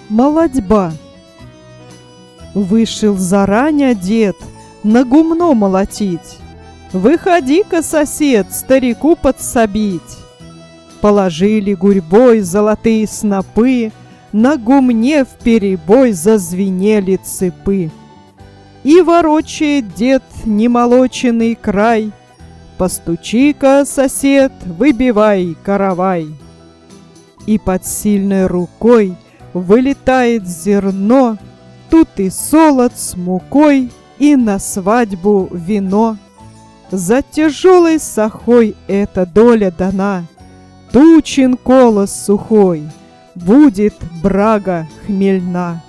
Молодьба. Вышел заранее дед на гумно молотить. Выходи-ка, сосед, старику подсобить. Положили гурьбой золотые снопы, на гумне вперебой зазвенели цепы. И ворочает дед немолоченный край. Постучи-ка, сосед, выбивай каравай. И под сильной рукой вылетает зерно, тут и солод с мукой, и на свадьбу вино. За тяжелой сахой эта доля дана, тучен колос сухой, будет брага хмельна.